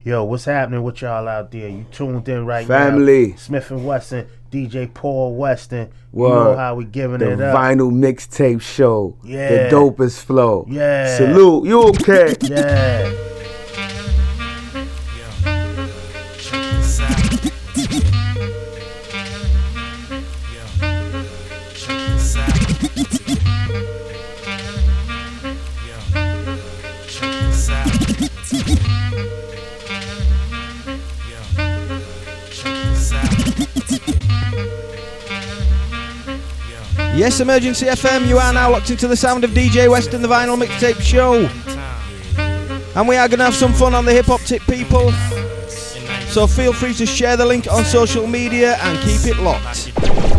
Yo, what's happening with y'all out there? You tuned in right Family. now. Smith and Wesson, DJ Paul Weston. Word. You know how we giving the it up. Vinyl mixtape show. Yeah. The dopest flow. Yeah. Salute. You okay? Yeah. Yes, Emergency FM, you are now locked into the sound of DJ Weston, the Vinyl Mixtape Show. And we are going to have some fun on the Hip Hop Tip, people. So feel free to share the link on social media and keep it locked.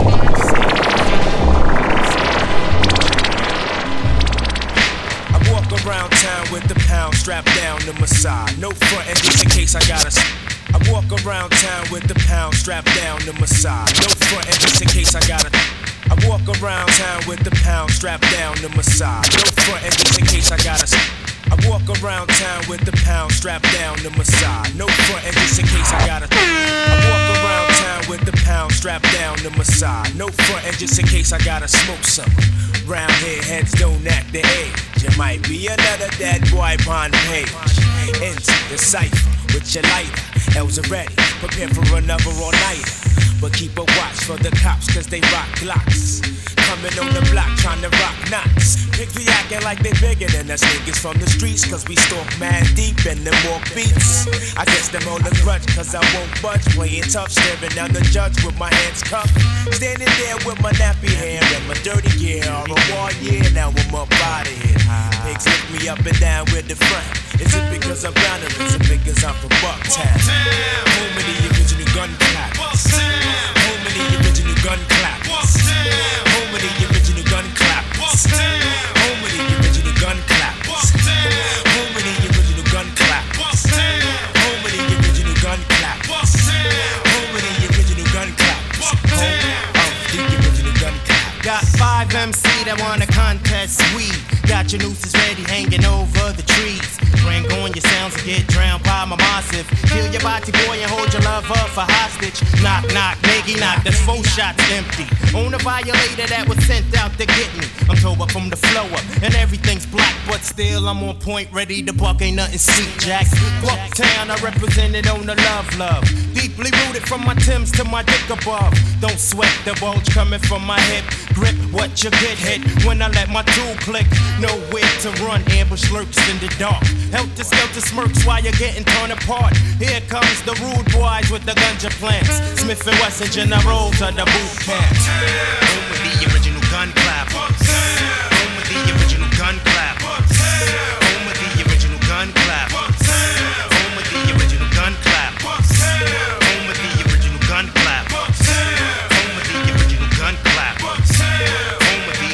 I walk around town with the pound strapped down to my side. No front end just in case I gotta... I walk around town with the pound strapped down to my side. No front end just in case I gotta... I walk around town with the pound strapped down to my side. No front end just in case I gotta... I walk around town with the pound strapped down to my side. No front end just in case I gotta... I walk around town with the pound strapped down to my side. No front end just in case I gotta smoke some. Round here heads don't act the age. It might be another dead boy on page. Into the cipher with your lighter. L's are ready, prepare for another all-nighter. But keep a watch for the cops, cause they rock Glocks. Coming on the block, trying to rock knots. Pigs be acting like they bigger than us niggas from the streets, cause we stalk mad deep and them walk beats. I guess them all a grudge, cause I won't budge. Playing tough, staring down the judge with my hands cuffed. Standing there with my nappy hair and my dirty gear. All the war, yeah, now I'm up out of here. Pigs lift me up and down with the front. Is it because I'm bound or is it because I'm from Bucktown? Home of the original gun clappers. Home of the original gun clappers. Home of the original gun clappers. Home of the original gun clappers. Home of the original gun clappers. Home of the original gun clappers. Home of the original gun clappers. Home of the original gun clappers. Got 5 MC that wanna contest weed. Got your nooses ready hanging over the trees. Bring on your sounds and get drowned by my massive. Kill your body boy and hold your love up for hostage. Knock, knock, nigga, knock, that's 4 shots empty. On a violator that was sent out to get me. I'm told up from the flow up and everything's black, but still I'm on point, ready to buck, ain't nothing sweet, Jack. Bucktown, I represented on the love. Deeply rooted from my Timbs to my dick above. Don't sweat the bulge coming from my hip. Grip what you get hit when I let my tool click. Nowhere to run, ambush lurks in the dark. Helter skelter smirks while you're getting torn apart. Here comes the rude boys with the ganja plants. Smith and Wesson generals of the boot camps. Home with the original gun clappers. Home with the original gun clappers. Home with the original gun clappers. Home with the original gun clappers. Home with the original gun clappers. Home with the original gun clappers. Home with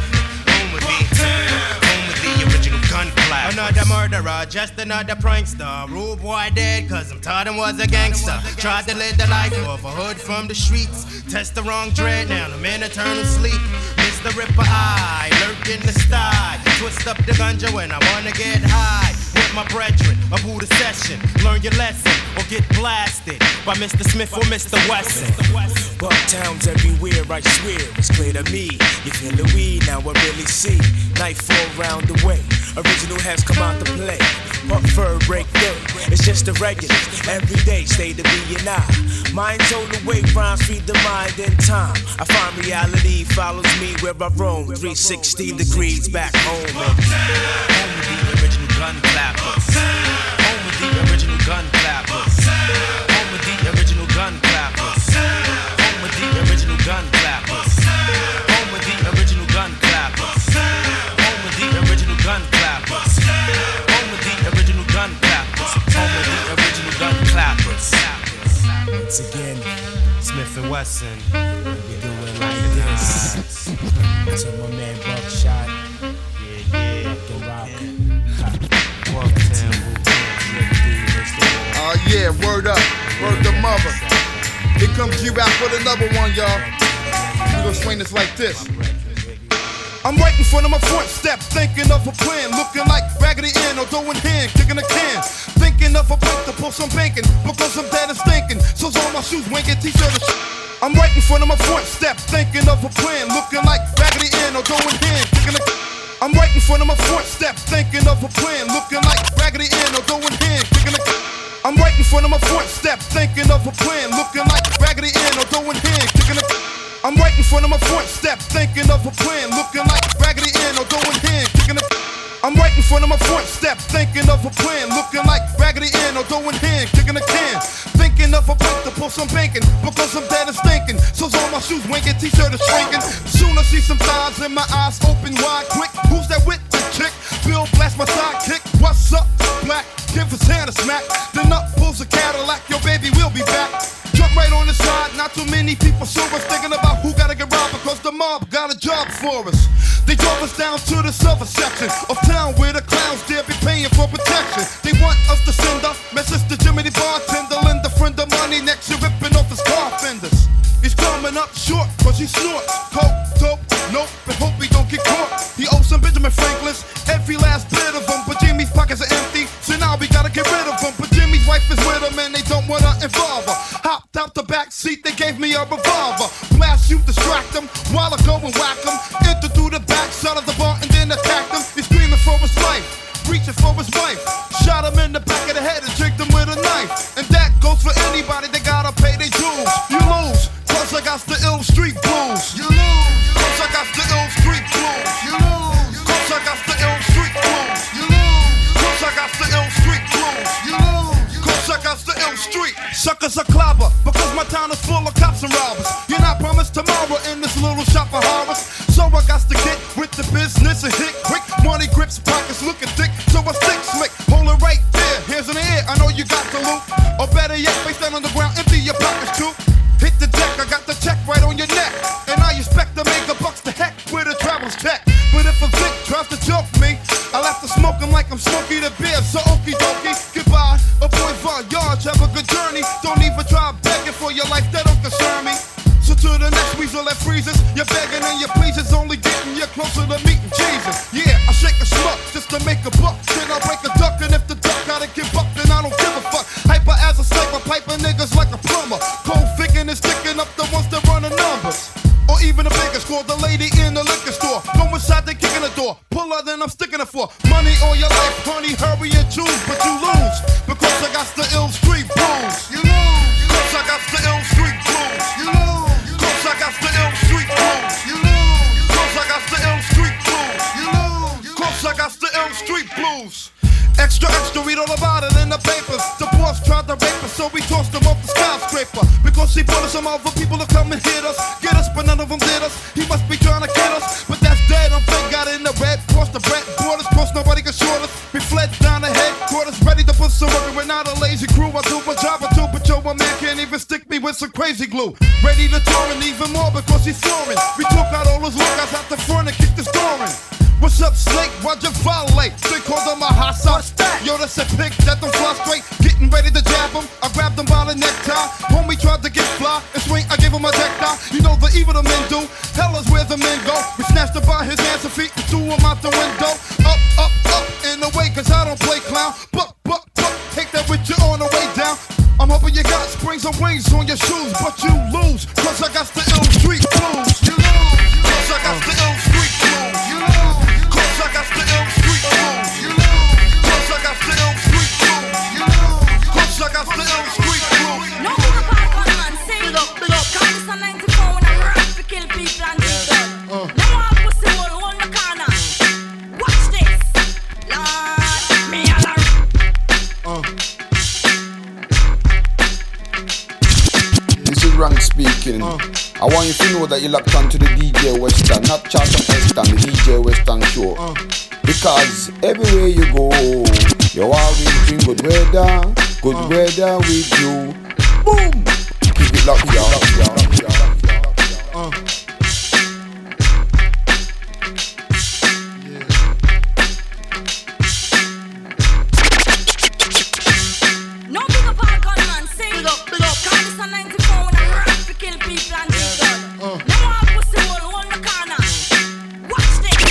the original gun clappers. Another murderer, just another prankster. Rude boy dead, cause I'm taught him was a gangster. Tried to live the life of a hood from the streets. Test the wrong dread, now I'm in eternal sleep. Mr. Ripper Eye, lurk in the sty. Twist up the ganja when I wanna get high. With my brethren, a Buddha session. Learn your lesson or get blasted by Mr. Smith or Mr. Wesson. Bucktown's everywhere, I swear, it's clear to me. You feel the weed, now I really see. Nightfall round the way, original has come out to play. Puff fur break through, it's just a regular. Every day, stay to be and I. Mind told away, rhymes feed the mind in time. I find reality follows me where I roam. 360 degrees back home. Home with the original gun clappers. Home with the original gun clappers. Home with the original gun clappers. Home with the original gun clappers. Home with the original gun clappers. Home with the original gun clappers. Home with the original gun clappers. Home with the original gun clappers. Once again, Smith and Wesson, we do it like this. To my man Buckshot, yeah, rock. Yeah, word up, word to mother. Here comes G-Rap with another one, y'all. We gonna swing this like this. I'm right in front of my front step, thinking of a plan, looking like Raggedy Ann or doing hand, kicking a can. Thinking of a place to pull some banking, because I'm dead and stinking. So's on my shoes, winking, t-shirt and I'm right in front of my front step, thinking of a plan, looking like Raggedy Ann or doing hand, kicking a I'm right in front of my front step, thinking of a plan, looking like Raggedy Ann or doing hand, kicking a I'm right in front of my front step, thinking of a plan, looking like Raggedy Ann or doing hand, kicking a I'm right in front of my front step, thinking of a plan, looking like Raggedy Ann or doing hand, kicking a I'm right in front of my front step, thinking of a plan, looking like Raggedy Ann or doing hand, kicking a can. Thinking of a place to pull some banking, because I'm dead and stinking. So's on my shoes, winking, t-shirt is shrinking. Soon I see some thighs in my eyes, open wide, quick. Who's that with the chick? Bill blast my sidekick. What's up, black? Give his hand a smack. Then up pulls a Cadillac, your baby will be back. Jump right on the side, not too many people saw us thinking about who gotta get robbed because the mob got a job for us. They drove us down to the silver section of town where the clowns dare be paying for protection. They want us to send a message to Jimmy the bartender, lend a friend of money next to ripping off his car fenders. He's coming up short cause he snorts coke, dope, nope, and hope he don't get caught. He owes some Benjamin Franklin's, every last bit of them, but Jimmy's pockets are empty, so now we gotta get rid of him. But Jimmy's wife is with him and they don't wanna involve her. Hopped out the back seat, they gave me a revolver. Blast you, distract him, while I go and whack him. Enter through the back side of the bar and then attacked him. He's screaming for his life, reaching for his wife. Shot him in the back of the head and tricked him with a knife. And that goes for anybody, they gotta pay their dues. You lose, cause I got the ill street blues. You lose, cause I got the ill street blues. You lose, cause I got the ill street blues. You lose, cause I got the ill street blues. You lose, cause I got the ill street. Suckers are clobber, because my town is full of cops and robbers. You're not promised tomorrow in this little shop of horrors. So I got to get with the business and hit quick. Money grips, pockets looking thick, so I stick slick. Hold it right there, hands in the air, I know you got the loot. Or better yet, face down on the ground, empty your pockets too. Hit the deck, I got the check right on your neck. And I expect to make a bucks to heck with a travel's check. But if a Vic tries to choke me, I'll have to smoke him like I'm Smokey the Bear. So okie dokie, goodbye, a boy Voyage, have a good journey. Don't even try begging for your life, that don't concern me. So to the next weasel that freezes, you're begging and your pleases only getting you closer to meeting Jesus. Yeah, I shake a schmuck just to make a buck. Then I break a duck, and if the duck gotta give up, then I don't give a fuck. Hyper as a sniper, piping niggas like a plumber. Cold thinking and sticking up the ones that run the numbers. Or even the biggest call the lady in the liquor store. Go inside, they kicking the door. Pull her, then I'm sticking it for money all your life, honey. Hurry and choose, but you lose because I got the ill street blues. You lose, cause I got the ill street blues. You lose, cause I got the ill street blues. You lose, cause I got the ill street blues. You lose, cause I got the ill street blues. Extra, extra, read all about it in the papers. The boss tried to rape us, so we tossed him off the skyscraper. Because he brought us some other people to come and hit us. Get us, but none of them did us. He must be trying to get us, but that's dead. I'm fake, got in the red, crossed the red borders, crossed nobody can short us. We fled down the headquarters, ready to put some work. We're not a lazy crew, I do a job or two, but yo, my man can't even stick me with some crazy glue. Ready to tour and even more because he's soaring. We took out all his workouts out the front and kicked his door in. What's up, Snake? Why'd you violate? They called him a hot sauce. Yo, that's a pig that don't fly straight. Getting ready to jab him. I grabbed him by the necktie. Homie tried to get fly and swing. I gave him a deck tie. You know the evil the men do. Hell is where the men go. We snatched him by his hands and feet and threw him out the window. Up, up, up in the way, cause I don't play clown. Buck, buck, buck. Take that with you on the way down. I'm hoping you got springs and wings on your shoes, but you lose, cause I got the ill street blues. You lose, cause I got the ill street blues. You lose, cause I got the ill street blues. You lose, cause I got the ill street blues. You lose, cause I got the ill street blues. No more about one man, sing it up, big up. Cause it's a 94 when I'm rap to kill people and do that. No more pussy hole on the corner. Watch this, Lord, me alone. This is Rank speaking. I want you to know that you're locked onto the DJ Western, not Charlton Western, the DJ Western show. Because everywhere you go, you always bring good weather with you. Boom! Keep it locked, y'all. No big up all gunman, sing it up, big up. Cause it's a 94 when I'm rap to kill people and do that. No more pussy hole on the corner. Watch this.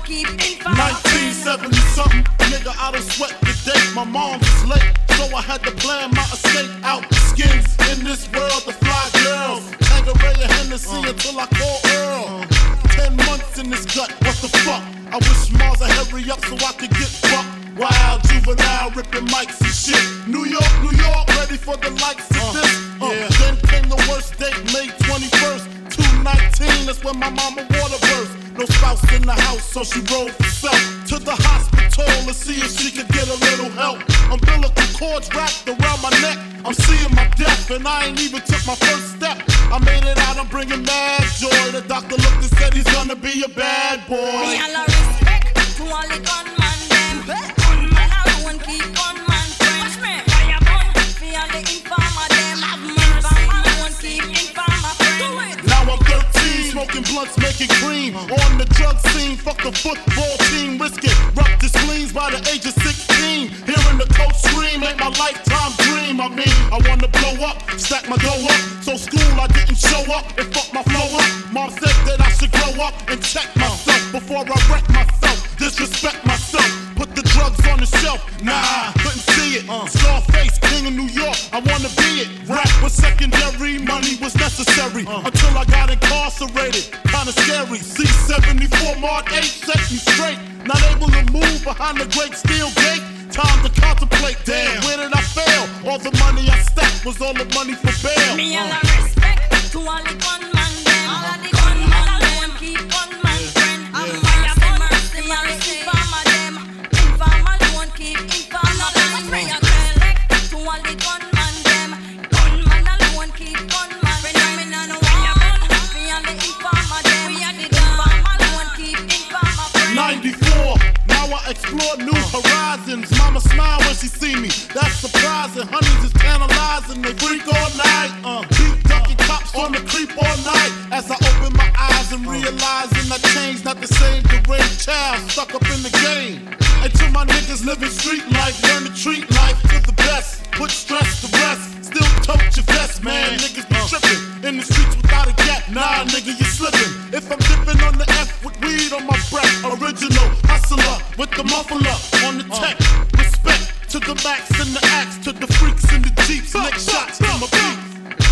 keep info. 1970 something, nigga, I don't sweat the day. My mom was late, so I had to plan my escape out the skins. In this world, the fly girls, Tangeray and Hennessy until I call Earl. 10 months in this gut, what the fuck? I wish Mars would hurry up so I could get fucked. Wild juvenile ripping mics and shit. New York, ready for the likes of this. Then came the worst date, May 21st, 2019. That's when my mama water burst. No spouse in the house, so she rolled for self to the hospital to see if she could get a little help. Umbilical cords wrapped around my neck. I'm seeing my death, and I ain't even took my first step. I made it out, I'm bringing mad joy. The doctor looked and said he's gonna be a bad boy. Me all a respect to all the gunman them. Gunman alone keep gunman friends. Fire burn for all the informer them. Informer alone keep informer friends. Now I'm 13, smoking blunts, making cream. On the drug scene, fuck the football team. Risk it, rock the spleens by the age of 16. Hearing the coach scream, ain't my lifetime dream. I mean, I wanna blow up, stack my dough up. So school I didn't show up and fuck my flow up. Mom said that I should grow up and check myself before I wreck myself. Disrespect myself, put the drugs on the shelf. Nah, couldn't see it. Scarface, king of New York, I wanna be it. Rap was secondary, money was necessary. Until I got incarcerated, kinda scary. C-74 Mark 8 set me straight. Not able to move behind the great steel gate. Time to contemplate, damn, where did I fail? All the money I stacked was all the money for bail. Me all a respect to all the gunman them. All of the gunman alone keep gunman friend. I'm fire burn for all the informer them. Informer alone keep informer friend. Me a collect to all the gunman them. Gunman alone keep gunman friend. Me no fire burn for all the informer them. We are the informer alone keep informer friend. 94, now I explore new horizons. Mama smile when she see me, that's surprising. Honeys is analyzing, they freak all night. Beat ducking cops on the creep all night. As I open my eyes and realizing I changed, not the same deranged child stuck up in the game. And to my niggas living street life, learn to treat life to the best. Put stress to rest, still tote your vest, man. Niggas be tripping in the streets without a gap. Nah, nigga, you slipping. If I'm dipping on the F with weed on my breath, original hustler with the muffler on the tech. Respect to the max and the axe, to the freaks in the jeeps. Next shots to my beats.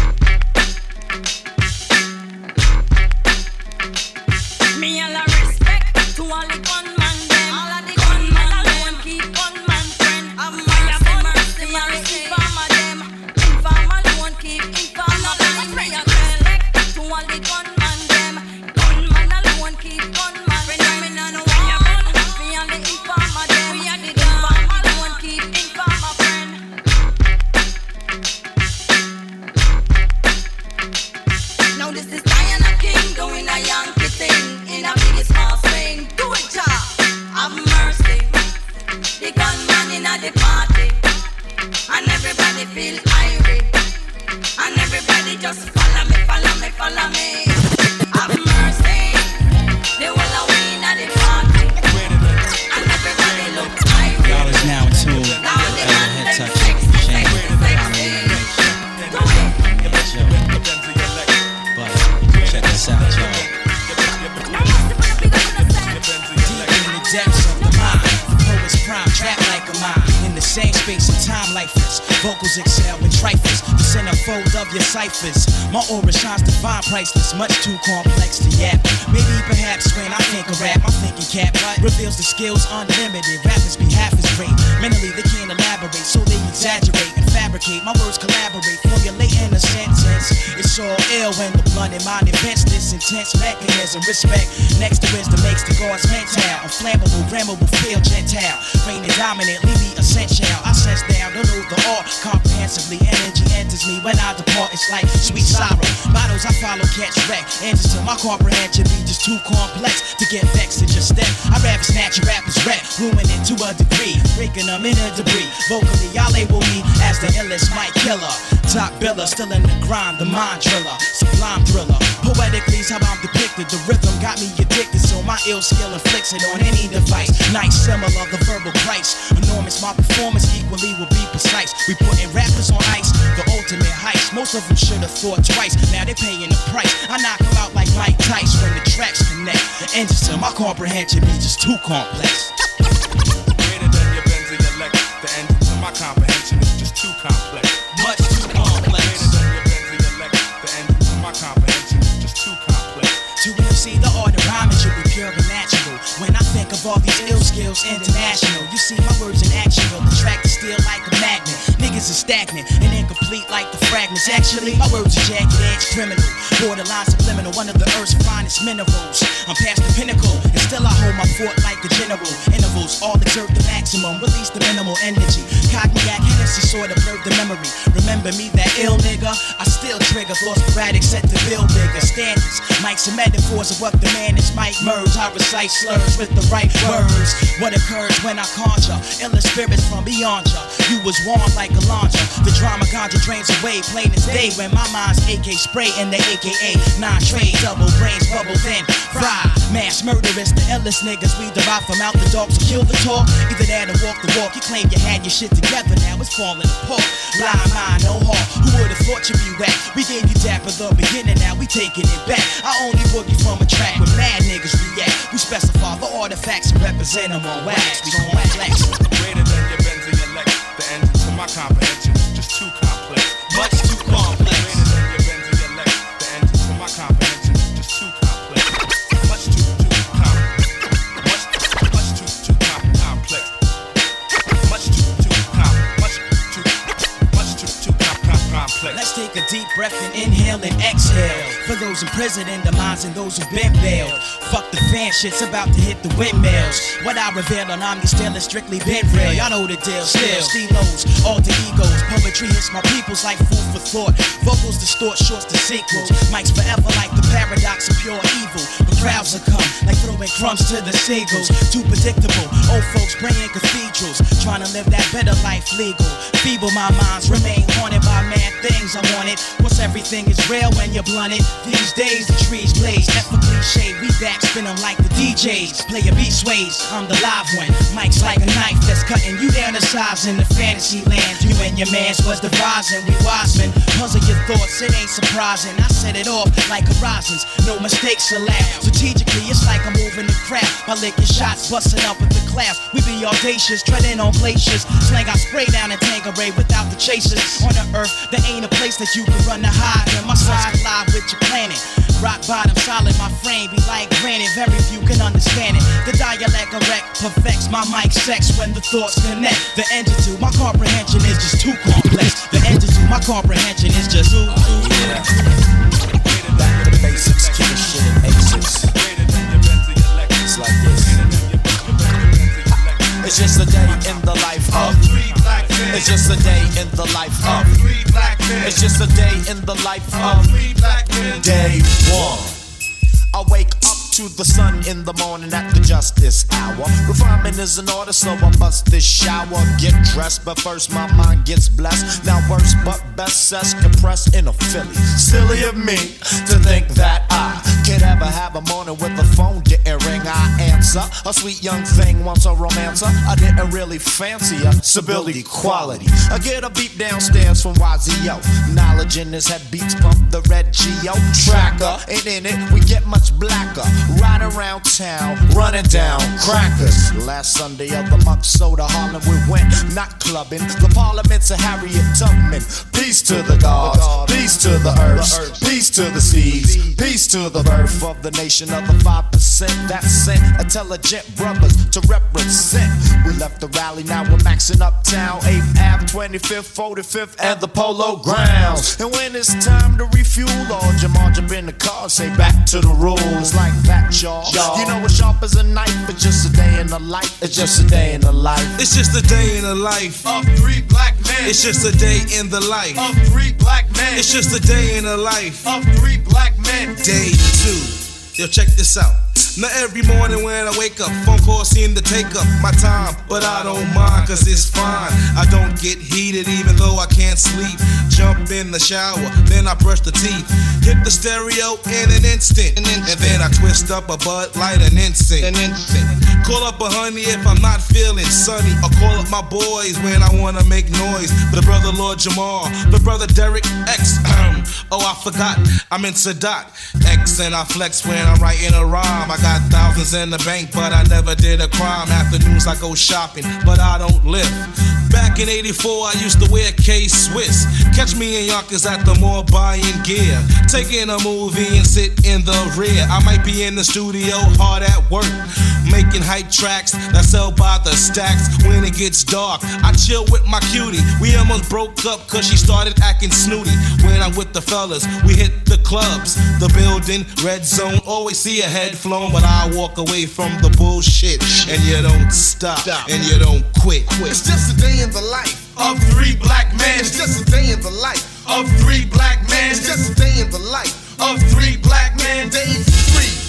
Me all a respect to all the gunman them. All of the gunman alone keep gunman friend. I'm fire burn for all the informer them. Informer alone keep informer friend. Me a collect to all the gunman them. Gunman alone keep gunman friend. Me no fire burn for all the informer them. We are the informer alone keep informer friend. Now this is Diana King doing a Yankee thing in a big small swing. Do it, ja, have mercy. The gunman in a the party, and everybody feel irate, and everybody just follow me, follow me, follow me. Have mercy. The whole of we in a the party, and everybody look irate. Y'all is now in tune. Now the man Head them touch. sexy, Change. sexy, sexy. Do it. But check this out, y'all. Deep in the depths of the mind, poet's prime, trap like a mine. In the same space and time, lifeless. Vocals excel with trifles. The centerfold of your ciphers. My aura shines divine, priceless. Much too complex to yap. Maybe perhaps when I think of rap, my thinking cap reveals the skills unlimited. Rappers be half as great. Mentally they can't elaborate, so they exaggerate and fabricate. My words collaborate, formulating a sentence. It's all ill when the blunt in mind invents this intense mechanism. Respect next to wisdom makes the gods mental. I'm flammable, grammable, feel gentile. Reigning dominant, leave me essential. I sense down, don't know the art comprehensively. Energy enters me when I depart, it's like sweet sorrow. Bottles I follow, catch wreck. Answers to my comprehension be just too complex to get vexed and just step. I'd rather snatch a rapper's rap, ruin it to a degree, breaking them in a debris. Vocally, y'all label me as the illest mic killer. Top biller, still in the grind, the mind driller, sublime thriller. Poetically is how I'm depicted. The rhythm got me addicted, so my ill skill inflicts it on any device. Nice, similar, the verbal price. Enormous, my performance equally will be precise. We putting rappers on ice, the ultimate heights. Most of them should have thought twice. Now they paying the price. I knock them out like Mike entice when the tracks connect. The engines to my comprehension is just too complex. Greater than your Benz or your Lex. The engine to my comprehension is just too complex. Much too complex. Greater than your Benz or your Lex. The engine to my comprehension is just too complex. To MC, the art of rhyming should be pure and natural. When I think of all these ill skills international, you see my words in action will attract the steel like a magnet. Niggas is stagnant and incomplete like the fragments. Actually, my words are jagged edge criminal, borderline subliminal, one of the earth's finest minerals. I'm past the pinnacle and still I hold my fort like a general. Intervals all exert the maximum, release the minimal energy. Cognac Hennessy sort of blurred the memory. Remember me, that ill nigga? I still trigger thoughts sporadic, set to build bigger standards. Mics and metaphors of what the man is might merge. I recite slurs with the right words. What occurs when I conjure illest spirits from beyond ya. You was warm like a launcher. The drama ganja drains away plain as day when my mind's AK spray in the AKA 9 trade. Double brains bubble then fry. Mass murderers, the illest niggas we derive from out the dogs who kill the talk. Either that or walk the walk. You claim you had your shit together, now it's falling apart. Blind mind, no heart. Who would've thought you'd be whack? We gave you dapper the beginning, now we taking it back. I only boogie from a track where mad niggas react. We specify the artifacts and represent them on wax. We gon' wax. Greater than your Benz or your Lex. The engine to my comprehension is just too complex. Much too complex. Greater than your Benz or your Lex. The engine to my comprehension is just too complex. Much too complex. Much too complex. Much too complex. Let's take a deep breath and inhale and exhale. For those imprisoned in the minds and those who've been bailed. Fuck the fan shit's about to hit the windmills. What I reveal on Omni still has strictly been real. Y'all know the deal. Still, stilos, alter egos. Poetry hits my peoples like food for thought. Vocals distort shorts to sequels. Mics forever like the paradox of pure evil. But crowds will come like throwing crumbs to the seagulls. Too predictable. Old folks praying cathedrals. Trying to live that better life legal. Feeble my minds remain haunted by mad things I wanted. Once everything is real when you're blunted. These days the trees blaze. F a cliche, we back spin them like the DJs. Play a beat sways, I'm the live one. Mike's like a knife that's cutting you down to size in the fantasy land. You and your mans was devising, we wise men. Puzzle your thoughts, it ain't surprising. I set it off like horizons, no mistakes allowed. Strategically, it's like I'm moving the crowd. My licking shots, busting up with the clouds. We be audacious, treading on glaciers. Slang I spray down in Tanqueray without the chasers. On the earth, there ain't a place that you can run to hide. And my side collide with your planet. Rock bottom solid, my frame be like granite. Very few can understand it. The dialect erect perfects my mic sex when the thoughts connect. The engine to my comprehension is just too complex. The engine to my comprehension is just too Back to the basics, keep the shit in aces. It's like this. It's just a day in the life of 3 black men. It's just a day in the life of 3 black men. It's just a day in the life of 3 black men. Day 1. I wake up to the sun in the morning at the justice hour. Refinement is in order, so I bust this shower. Get dressed, but first my mind gets blessed. Now worse but best, says compressed in a Philly. Silly of me to think that I could ever have a morning with the phone didn't ring. I answer, a sweet young thing wants a romancer. I didn't really fancy a civility quality. I get a beat downstairs from YZO. Knowledge in his head beats pump the red Geo tracker. And in it we get much blacker. Ride around town, running down crackers. Last Sunday of the month, so to Harlem we went, not clubbing. The Parliament's a Harriet Tubman. Peace to the gods, peace to the earth, peace to the seas, peace to the birth of the nation of the 5% that sent intelligent brothers to represent. We left the rally, now we're maxing uptown, 8th Ave, 25th, 45th, and the Polo Grounds. And when it's time to refuel, all Jamal jump in the car, say back to the rules like that. Y'all. You know what's sharp as a knife. It's just a day in the life. It's just a day in the life. It's just a day in the life of 3 black men. It's just a day in the life of 3 black men. It's just a day in the life of 3 black men. Day 2. Yo, check this out. Now every morning when I wake up, phone calls seem to take up my time, but I don't mind cause it's fine. I don't get heated even though I can't sleep. Jump in the shower, then I brush the teeth. Hit the stereo in an instant, and then I twist up a Bud Light and incense. Call up a honey if I'm not feeling sunny, or call up my boys when I wanna make noise. The brother Lord Jamal, the brother Derek X. Oh, I forgot, I'm in Sadat X, and I flex when I'm writing a rhyme. I got thousands in the bank, but I never did a crime. Afternoons I go shopping, but I don't lift. Back in '84, I used to wear K-Swiss. Catch me in Yonkers at the mall buying gear, taking a movie and sit in the rear. I might be in the studio hard at work, making hype tracks that sell by the stacks. When it gets dark, I chill with my cutie. We almost broke up cause she started acting snooty. When I'm with the fellas, we hit the clubs, the building, red zone. Always see a head flown, but I walk away from the bullshit. And you don't stop, and you don't quit. It's just a day in the life of 3 black men. It's just a day in the life of 3 black men. It's just a day in the life of 3 black men. Day 3.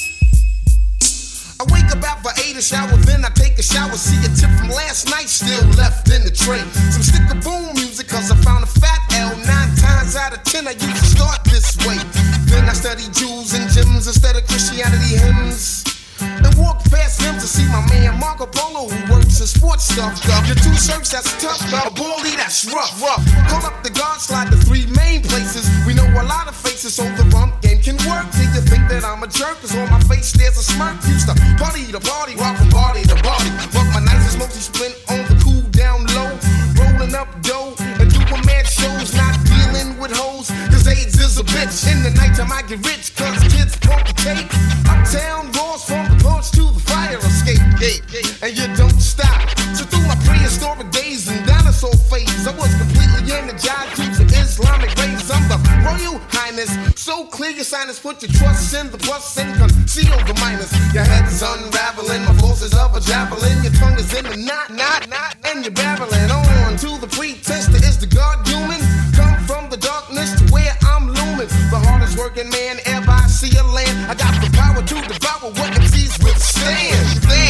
I wake up after 8, a shower, then I take a shower. See a tip from last night still left in the tray. Some sticker boom music cause I found a fat L. 9 times out of 10 I used to start this way. Then I study Jews and Gyms instead of Christianity hymns, and walk past him to see my man Marco Polo, who works in sports stuff. Your 2 shirts, that's tough. A bully, that's rough. Call up the guard, slide the 3 main places. We know a lot of faces, so the rump game can work. Do you think that I'm a jerk? Cause on my face there's a smirk. Used to party to party, rock from party to party. But my nights is mostly spent on the cool down low, rolling up dough and doing mad shows, not dealing with hoes. Cause AIDS is a bitch. In the nighttime I get rich cause kids pump the tape. Uptown roars from the porch to the fire escape gate, and you don't stop. So through my prehistoric days and dinosaur phase, I was completely energized due to Islamic rays. I'm the Royal Highness, so clear your sinus, put your trust in the plus and conceal the minus. Your head's unraveling, my forces of a javelin. Your tongue is in the knot, and you're babbling on to the pretense that is the God human. Come from the darkness to where I'm looming, the hardest working man ever I see a land. I got the power to devour what MCs withstand.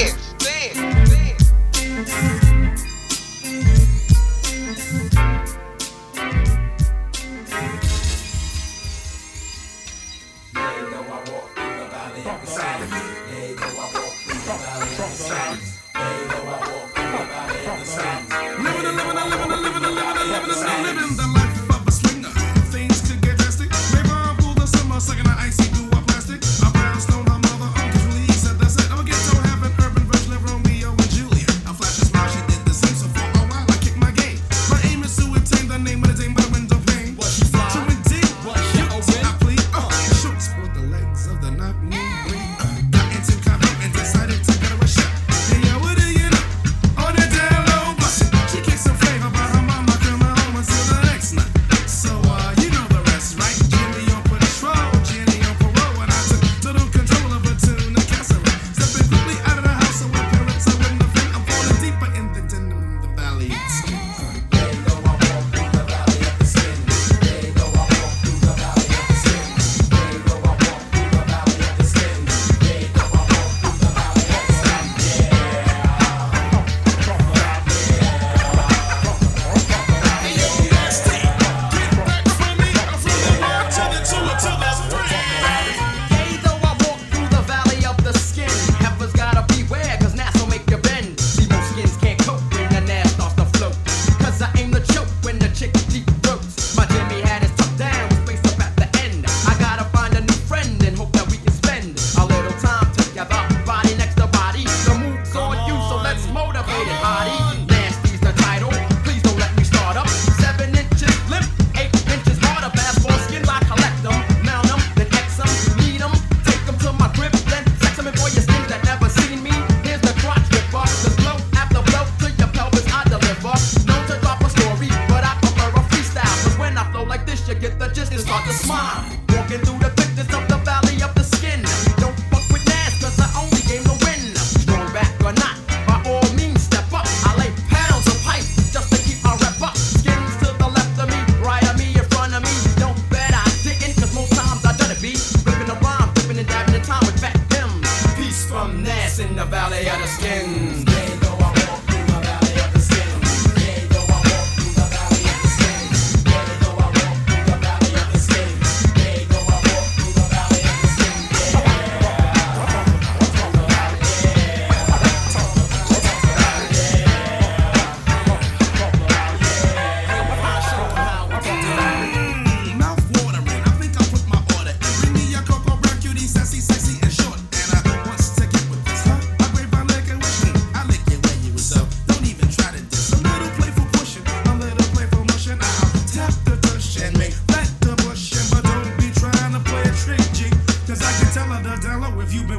Living the life of a slinger. Things could get drastic. Maybe I'll pull the summer, sucking an icy through a plastic. A brownstone, my mother, Uncle Julie said that's it. I'll get to heaven, urban version of Romeo and Juliet. A flash is smart, she did the same, so for a while I kicked my game. My aim is to attain the name of the dame by the window pane. To indeed, I plead, the shorts for the legs of the knock-me breed. Got into combat and decided to get a shot. Hey, yo, what do you know? On the down low, bust it. She kicks some flavor, but her mama come home until the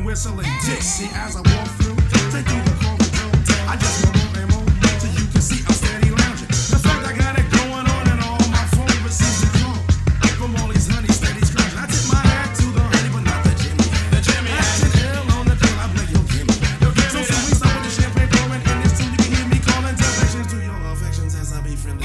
whistling Dixie as I walk through. Take through the corridor. I just want more and more, so you can see I'm steady lounging. The fact I got it going on and all my phone receives a call from all these honey steady scratching. I tip my hat to the honey, but not the Jimmy. The Jimmy acting ill on the bill. I play your gimme. So we start with the champagne pouring in this tune. You can hear me calling temptations to your affections as I be friendly.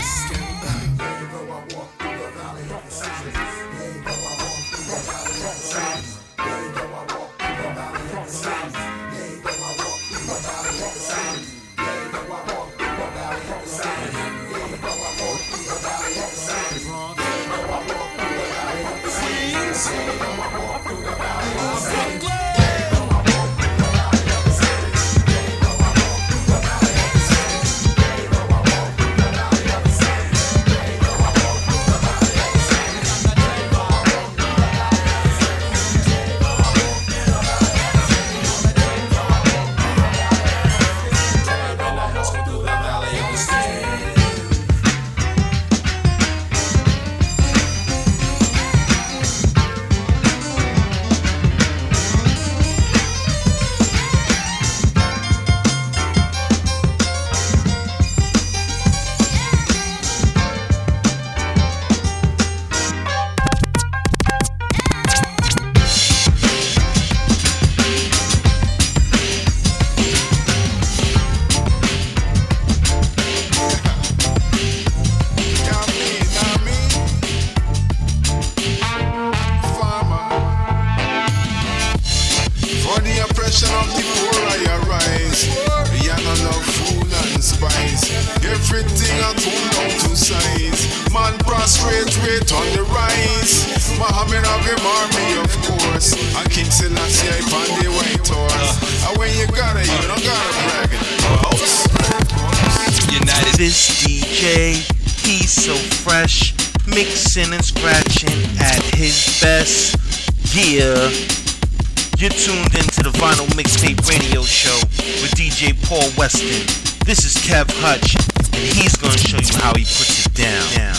Mixing and scratching at his best. Yeah, you're tuned into the Vinyl Mixtape Radio Show with DJ Paul Weston. This is Kev Hutch, and he's gonna show you how he puts it down.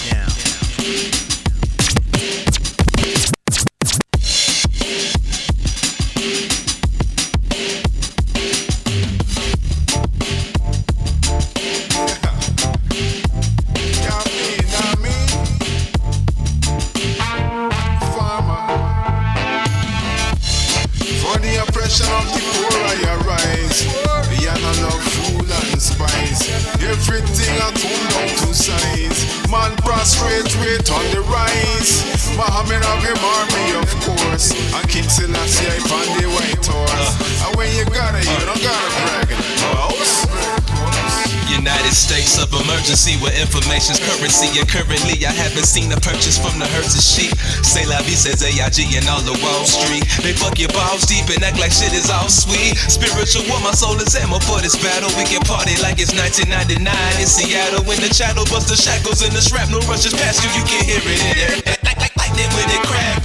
Emergency with information's currency, and currently I haven't seen a purchase from the herds of sheep. Say la vie, says AIG and all of Wall Street. They fuck your balls deep and act like shit is all sweet. Spiritual war, my soul is ammo for this battle. We can party like it's 1999 in Seattle. When the shadow busts the shackles and the shrapnel rushes past you, you can hear it. Like them when it crack.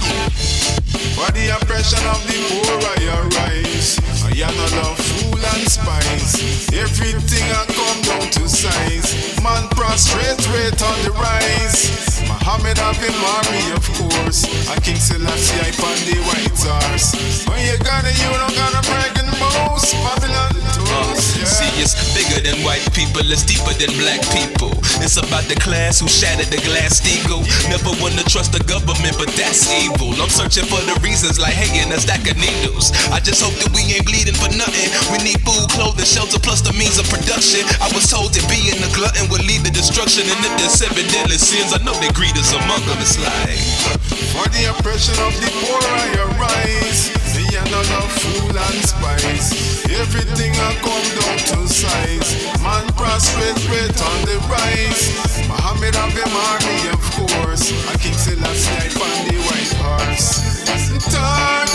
For the oppression of the poor I arise. I am not love fool and spice. Everything I come down to size. Man prostrate, wait on the rise. Muhammad have him army, of course. A King Selassie I on the white horse. When you got it, you don't gotta brag and boast. Babylon toast, yeah. See, it's bigger than white people, it's deeper than black people. It's about the class who shattered the glass steagall. Never wanna trust the government, but that's evil. I'm searching for the reasons like hey in a stack of needles. I just hope that we ain't bleeding for nothing. We need food, clothing, shelter, plus the means of production. I was told that being a glutton would lead to destruction. And if there's 7 deadly sins, I know that greed is among them. It's like for the oppression of the poor I arise. Me and none of fool and spice. Everything I come down to size. Man prostrate, wait on the rise. Muhammad have him army, of course. A King Selassie I on the white horse. Touch,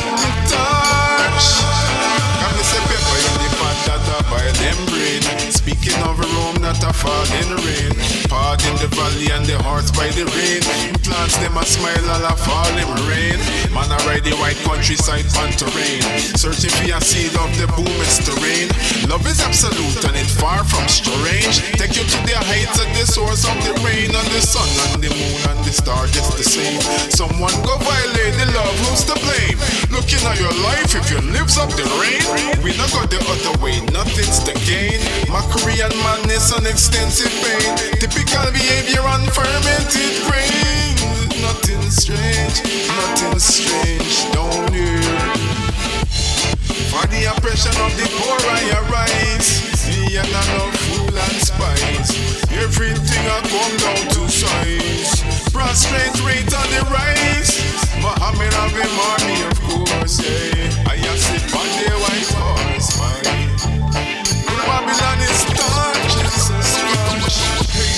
touch. Come to say pepper in the pot that I buy them brain. Speaking of Rome that I fall in rain. Pardon the valley and the hearts by the rain. Plants them a smile all a fall in rain. Man I ride the white countryside on terrain. Searching for a seed of the boomest terrain. Love is absolute and it's far from strange. Take you to the heights of the source of the rain. And the sun and the moon and the star just the same. Someone go violate the love, who's to blame? Looking at your life, if you live so the rain. We not go the other way, nothing's to gain. Mockery and madness and extensive pain. Typical behavior and fermented grain. Nothing strange down here. For the oppression of the poor I arise. See and I love fool and spice. Everything I come down to size. Prostrate rate on the rise. Muhammad have him army of course, yeah. I have sit on the white horse, man. Babylon is dark, Jesus Christ. Hey,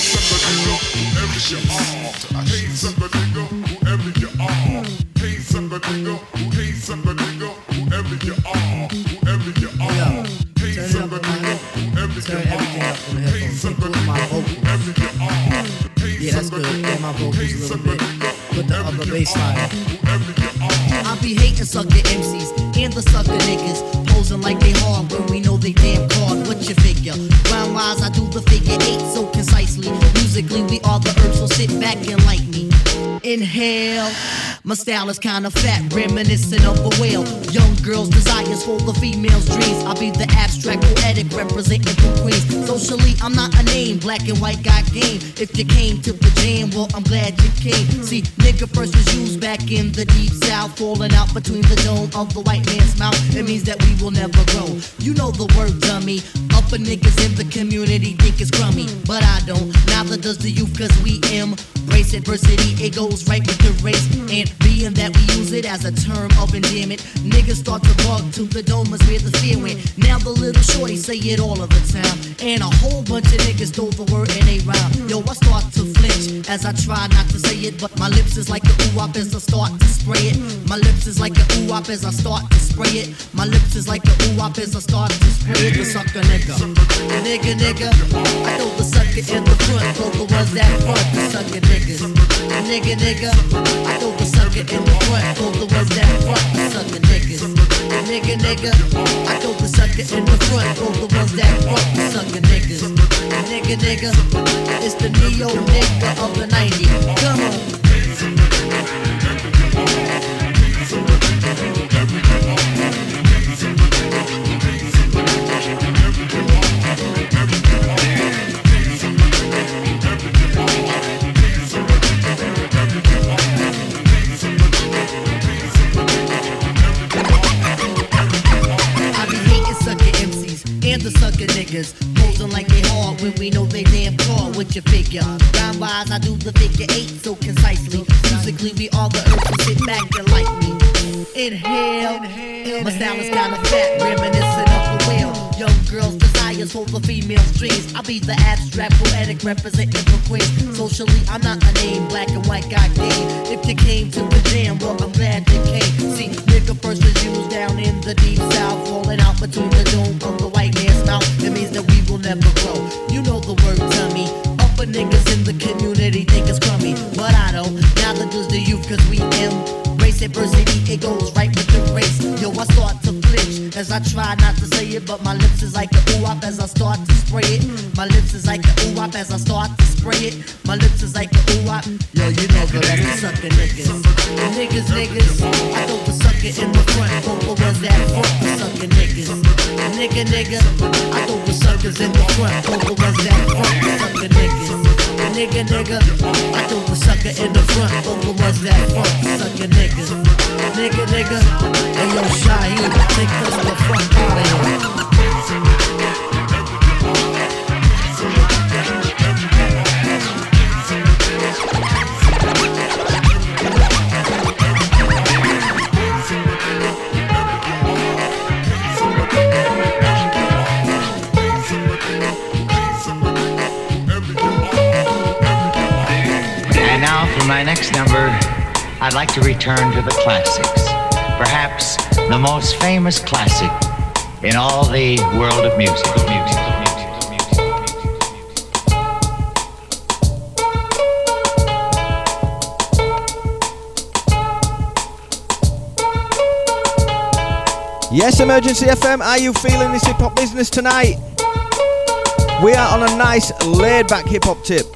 sucker nigga, whoever you are. Hey, sucker nigga, whoever you are. Whoever you are. Hey, sucker nigga, whoever you are. Hey, sucker nigga, whoever you are. Yeah, that's good. Get my vocals a little bit. Put the other bass line. I be hating sucker MCs and the sucker niggas, posing like they hard when we know they damn hard. What you figure? Round wise, I do the figure 8 so concisely. Musically, we are the herbs, so sit back and like me. Inhale. My style is kinda fat, reminiscent of a whale. Young girls' desires for the female's dreams. I'll be the abstract poetic representing for Queens. Socially, I'm not a name, black and white got game. If you came to the jam, well, I'm glad you came. See, nigga first was used back in the deep south, falling out between the dome of the white man's mouth. It means that we will never grow. You know the word, dummy. Upper niggas in the community think it's crummy, but I don't. Neither does the youth, cause we embrace adversity. It goes right with the race, and being that we use it as a term of endearment, niggas start to bug to the dome is where the fear went. Now the little shorty say it all of the time, and a whole bunch of niggas stole the word and they rhyme. Yo, I start to flinch as I try not to say it, but my lips is like a ooh-wop as I start to spray it. My lips is like a ooh-wop as I start to spray it. My lips is like a ooh-wop as I start to spray it. The sucker nigga, nigga, I throw the sucker in the front, throw the ones that front, the sucker niggas. Nigga, I throw the sucker in the front, throw the ones that front, the sucker niggas. Nigga, I throw the sucker in the front, throw the ones that front, the sucker niggas. Nigga, it's the neo nigga of the 90s. Come on. The sucker niggas posing like they hard when we know they damn hard with your figure. Round wise, I do the figure 8 so concisely. Musically, we all the earth, so sit back and like me. Inhale. My style is kinda fat, reminiscent of a whale. Young girls' desires for the female's dreams. I'll be the abstract poetic representing for Queens. Socially, I'm not a name, black and white got game. If you came to the jam, well, I'm glad you came. See, nigga first was used down in the deep south, falling out between the dome of the white man's mouth. It means that we will never grow. You know the word to me. Upper niggas in the community think it's crummy, but I don't. Neither does the youth, cause we embrace adversity. It goes right with the race. Yo, I start to flinch as I try not to say it, but my lips is like a ooh-wop as I start to spray it. My lips is like a ooh-wop as I start to spray it. My lips is like a ooh-wop. Yo, you know the rest is sucker niggas. Niggas, I throw the sucker in the front, throw the ones that front, the sucker niggas. Nigga, I throw the suckers in the front, throw the ones that front, the sucker niggas. Nigga, I throw the sucker in the front, throw the ones that front, the sucker niggas. Nigga, hey yo, Shaheed, take us the front out of here. And now for my next number, I'd like to return to the classics. Perhaps the most famous classic in all the world of music. Yes, Emergency FM, are you feeling this hip-hop business tonight? We are on a nice laid-back hip-hop tip.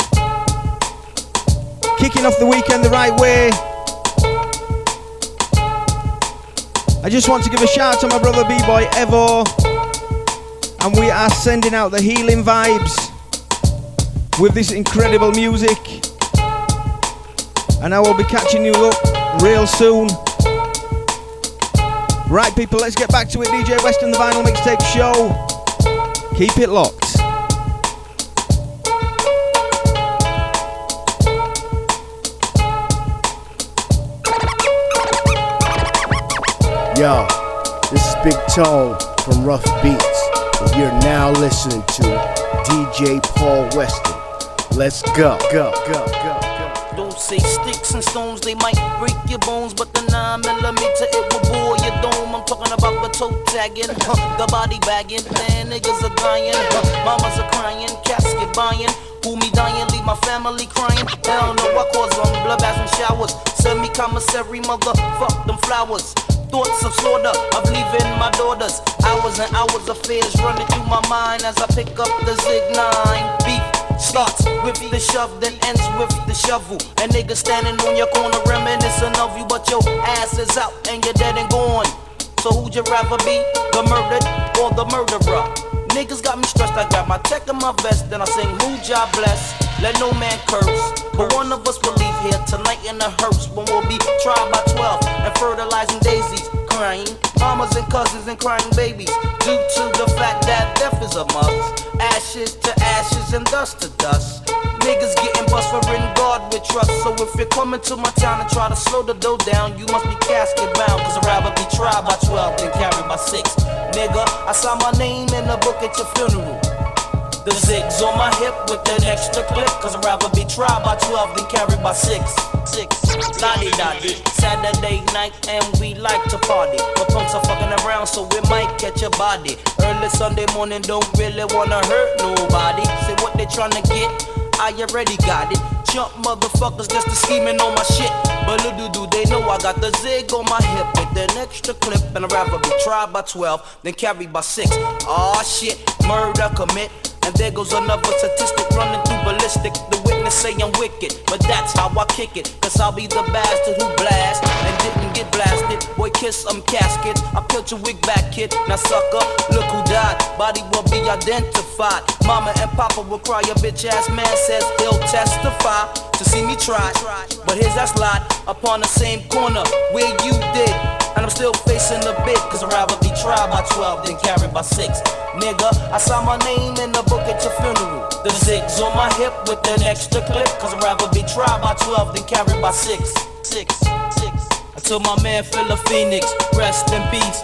Kicking off the weekend the right way. I just want to give a shout out to my brother B-Boy Evo, and we are sending out the healing vibes with this incredible music, and I will be catching you up real soon. Right people, let's get back to it. DJ Weston, the Vinyl Mixtape Show. Keep it locked. Yo, this is Big Tone from Rough Beats, and you're now listening to DJ Paul Weston. Let's go. Don't say sticks and stones, they might break your bones, but the 9mm it will bore your dome. I'm talking about the toe tagging, the body bagging, man niggas are dying, mamas are crying, casket buying. Who me dying, leave my family crying. Hell no, I cause them bloodbaths and showers. Send me commissary, motherfuck them flowers. Thoughts of slaughter, of leaving my daughters. Hours and hours of fears running through my mind as I pick up the Zig 9. Beef starts with the shove, then ends with the shovel. And niggas standing on your corner reminiscing of you, but your ass is out and you're dead and gone. So who'd you rather be, the murdered or the murderer? Niggas got me stressed, I got my tech in my vest, then I sing who job bless, let no man curse. But one of us will leave here tonight in a hearse, when we'll be tried by 12 and fertilizing daisies, crying mamas and cousins and crying babies, due to the fact that death is a must. Ashes to ashes and dust to dust. Niggas getting bust for in God with trust. So if you're coming to my town and try to slow the dough down, you must be casket bound, cause I'd rather be tried by 12 than carried by 6. Nigga, I saw my name in the book at your funeral. The zigs on my hip with an extra clip, cause I'd rather be tried by 12 than carried by 6. Lottie-dottie, Saturday night and we like to party, but punks are fucking around so we might catch a body. Early Sunday morning don't really wanna hurt nobody. Say what they tryna get, I already got it. Jump motherfuckers just to scheming on my shit, but little do they know I got the zig on my hip with an extra clip, and I'd rather be tried by 12 than carried by 6. Aw shit, murder commit. And there goes another statistic running through ballistic. The witness say I'm wicked, but that's how I kick it. Cause I'll be the bastard who blast and didn't get blasted. Boy, kiss some caskets. I peeled your wig back, kid. Now sucker, look who died. Body will be identified. Mama and Papa will cry. Your bitch ass man says he'll testify to see me try. But his ass lied upon the same corner where you did. And I'm still facing the bit, cause I'd rather be tried by 12 than carried by 6. Nigga, I saw my name in the book at your funeral. The zigs on my hip with an extra clip, cause I'd rather be tried by 12 than carried by 6. I told my man Phil Phoenix, rest in peace.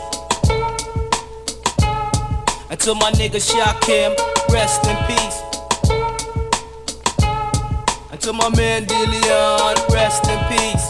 I told my nigga Shakim, rest in peace. I told my man Dillion, rest in peace.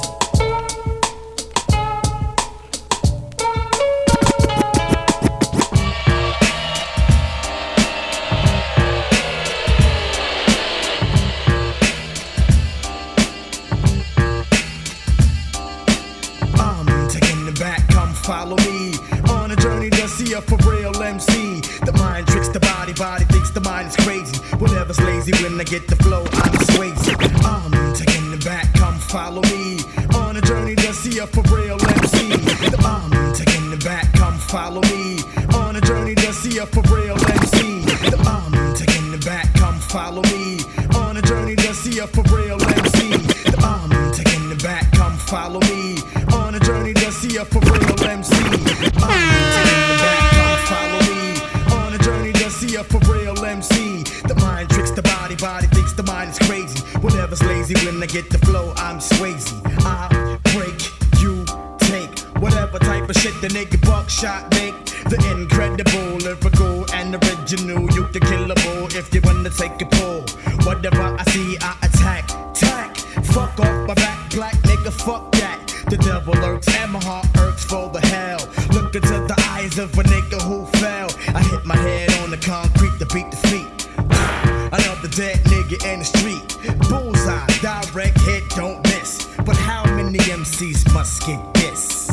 Follow me on a journey to see a for real MC. The mind tricks the body, body thinks the mind is crazy. Whatever's lazy when I get the flow, I'm swayzy. I'm taking the back, come follow me on a journey to see a for real MC. I'm taking the back, come follow me on a journey to see a for real MC. I'm taking the back, come follow me on a journey to see a for real MC. I'm taking the back, come follow me on a journey to see a for real MC. I'm taking the back, come follow me on a journey to see a for real MC. The mind tricks the body, body thinks the mind is crazy. Whatever's lazy when I get the flow, I'm swayzy. I break, you take whatever type of shit the nigga Buckshot make. The incredible, lyrical, and original. You the killable if you wanna take a pull. Whatever I see, I attack. Fuck off my back, black nigga, fuck that. The devil lurks and my heart irks for the hell. Look into the eyes of a nigga who fell. I hit my head on the concrete to beat the feet. Another dead nigga in the street. Bullseye, direct hit, don't miss. But how many MCs must get this?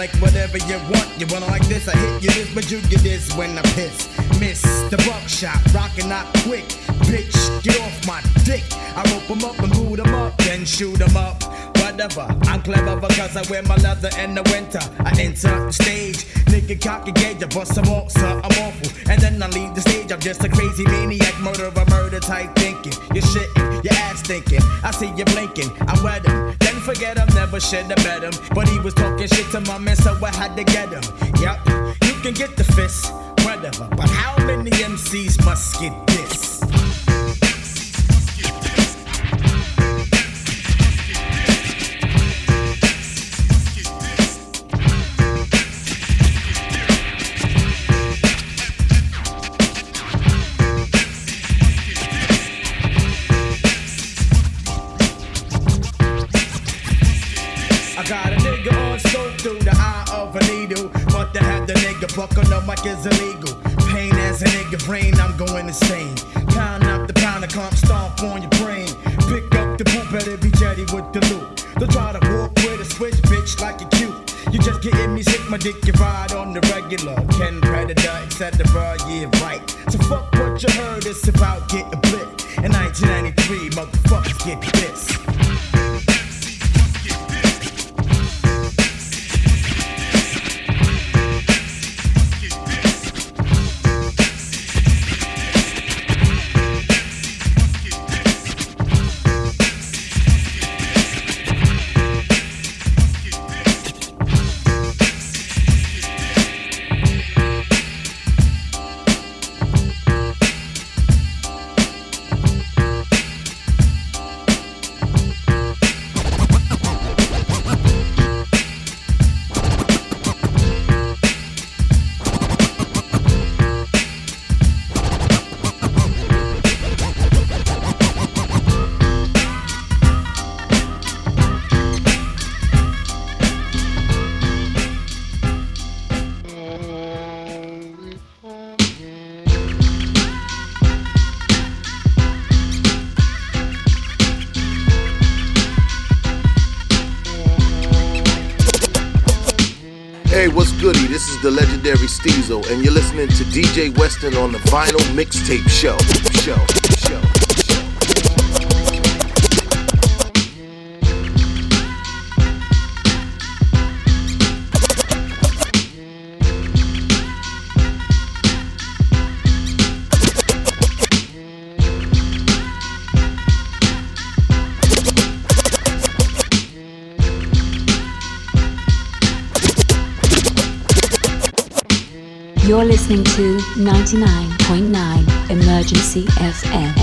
like whatever you want. You wanna like this, I hit you this, but you get this when I piss. Miss the buckshot, rockin' out quick. Bitch, get off my dick. I rope 'em up and boot 'em up, then shoot 'em up. Whatever, I'm clever because I wear my leather in the winter. I enter the stage, nigga cock a gauge, I bust some off, so I'm awful. And then I leave the stage, I'm just a crazy maniac, murder type thinking. You're shitting, your ass thinking, I see you blinking, I wet him. Then forget him, never should have bet him. But he was talking shit to my man, so I had to get him. Yep, you can get the fist, whatever. But how many MCs must get this? Buckle up like it's illegal. Pain as a nigga brain, I'm going insane. Pound up the pound, I can't stomp on your brain. Pick up the boot, better be jetty with the loot. Don't try to walk with a switch, bitch, like you cute. You just getting me sick, my dick, you ride on the regular. Ken Predator, etc. Yeah, right. So fuck what you heard, it's about getting blipped. In 1993, motherfuckers get this. Hey, what's goody? This is the legendary Steezo, and you're listening to DJ Weston on the Vinyl Mixtape Show. You're listening to 99.9 Emergency FM.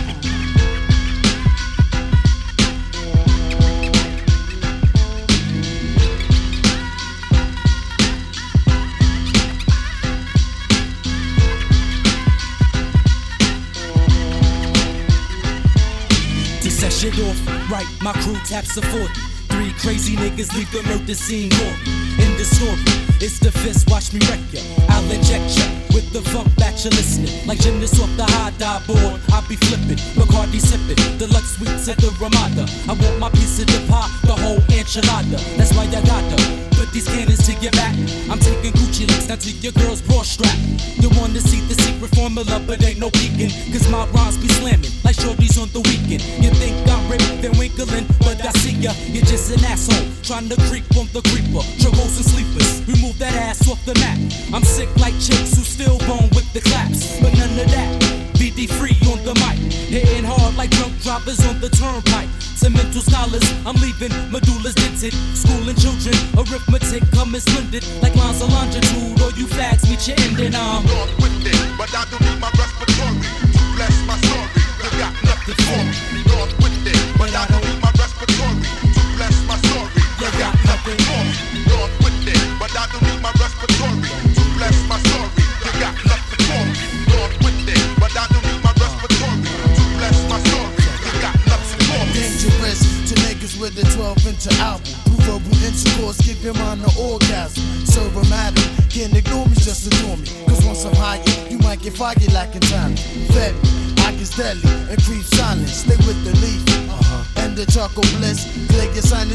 To set shit off right, my crew taps a 40. 3 crazy niggas leave the murder scene gory. In the story, it's the fist, watch me wreck ya. I'll inject ya with the funk that you're listening. Like gymnasts off the high dive board, I'll be flipping, Bacardi sipping, deluxe sweets at the Ramada. I want my piece of the pie, the whole enchilada. That's why I gotta put these cannons to your back. I'm taking Gucci links down to your girl's bra strap. You wanna see the secret formula, but ain't no peeking, cause my rhymes be slamming like shorties on the weekend. You think I'm ripped and winkling, but I see ya, you're just an asshole trying to creep on the creeper. Tribbles and sleepers, remove that ass off the map. I'm sick like chicks who still bone with the claps, but none of that. BD free on the mic, hitting hard like drunk drivers on the turnpike. Some mental scholars, I'm leaving medullas dented. Schooling children, arithmetic coming splendid like lines of longitude. Or you fags meet your ending. I'm North with it, but I don't need my respiratory to bless my story. You got nothing for me. North with it, but I don't need my respiratory to bless my story. You got nothing for me. North with it, but I don't need my respiratory to bless my story. You got nothing for me. North with it, but I don't need my respiratory to bless my story. You got nothing for me. Dangerous to niggas with a 12-inch album. Verbal intercourse, give your mind an orgasm. Serve a matter, can't ignore me, just ignore me. Cause once I'm higher, you might get foggy lacking talent. Fed me, I get deadly and creep silence. Stay with the leaf and the charcoal bliss. Clear your sinus with the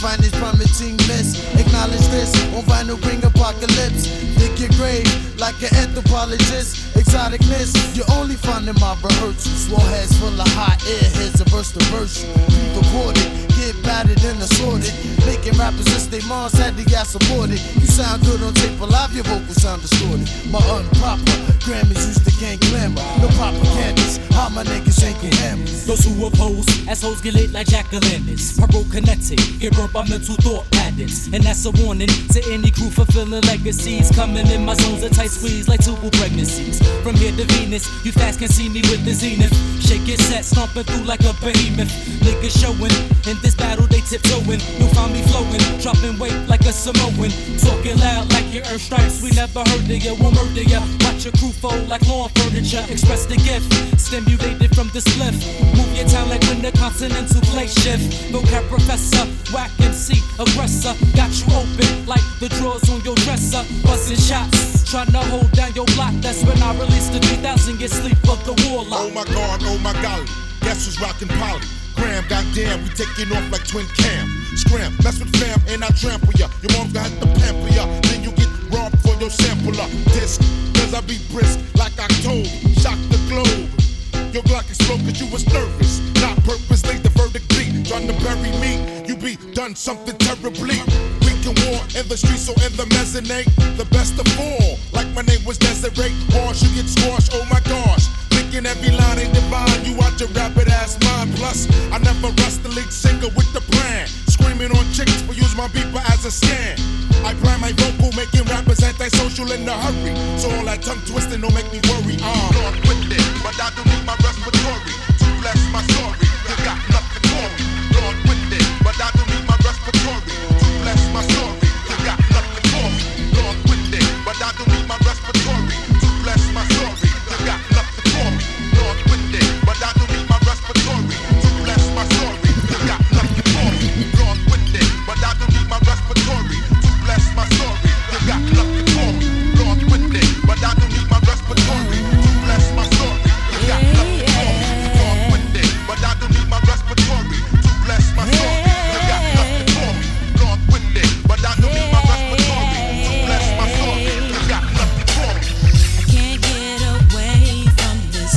finest plummeting miss. Acknowledge this on vinyl bring apocalypse. Dig your grave like an anthropologist. Exoticness, you only find in my rehearsals. Warheads full of hot air, here's a verse to verse. Be recorded, get battered and assorted. Making rappers just they moms had to get supported. You sound good on tape, but live your vocals sound distorted. My unproper Grammys used to gain glamour. No propagandas, how my niggas ain't get hammers. Those who oppose, assholes get lit like jack-o'-lanterns. Pyrokinetic, get burnt by mental thought patterns. And that's a warning to any crew fulfilling legacies. Coming in my zones, a tight squeeze like tubal pregnancies. From here to Venus, you fast can see me with the zenith. Shake it set, stomping through like a behemoth. Niggas showing, in this battle they tiptoeing. You'll find me flowing, dropping weight like a Samoan. Talking loud like your earth stripes, we never heard of ya, we'll murder ya. Watch your crew fold like lawn furniture. Express the gift, stimulated from the spliff. Move your town like when the continental plate shift. Vocab professor, whack MC, aggressor. Got you open like the drawers on your dresser. Busting shots, trying to hold down your block. That's when I release the 3000, get sleep of the warlock. Oh my golly, guess who's rockin' Polly? Graham, goddamn, we taking off like twin cam. Scram, mess with fam and I trample ya. Your mom's gonna have to pamper ya. Then you get robbed for your sampler. Disc, cause I be brisk like October. Shock the globe. Your Glock explode cause you was nervous. Not purposely, the verdict be trying to bury me. You be done something terribly. We can war in the streets, so in the mezzanine. The best of all, like my name was Desiree. Bars you get squashed, oh my gosh. Thinking every line ain't divine, you out your rapid ass mind. Plus, I never rust the lead singer with the plan. Screaming on chicks, but use my beeper as a scan. I plan my vocal, making rappers antisocial in a hurry. So all that tongue twisting don't make me worry. Lord with it, but I don't need my respiratory to bless my story. You got nothing for me. Lord with it, but I don't need my respiratory to bless my story. You got nothing for me. Lord with it, but I don't need my respiratory to bless my story. You got nothing for me. Lord with it, but I don't need my respiratory to bless my story. You got nothing for me. Lord with it, but I don't need my respiratory to bless my story. You got nothing for me. Lord with it, but I don't need my respiratory to bless my story. You got nothing for me. Lord with it, but I don't need my respiratory to bless my story. You got nothing for me. Lord with it, but I don't need my respiratory to bless my story. You got nothing for me. I can't get away from this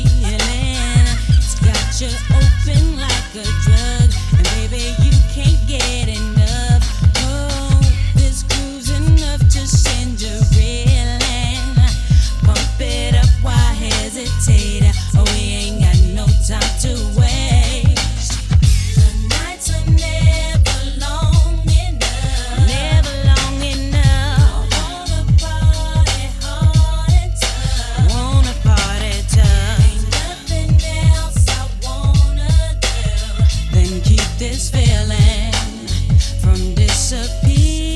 feeling. It's got you open like a drug, and baby you can't get enough. Oh, this groove's enough to send you reeling. Pump it up, why hesitate? Oh, we ain't got no time to waste. The nights are never long enough. Never long enough. I wanna party hard and tough. Wanna party tough. Ain't nothing else I wanna do than keep this feeling from disappearing.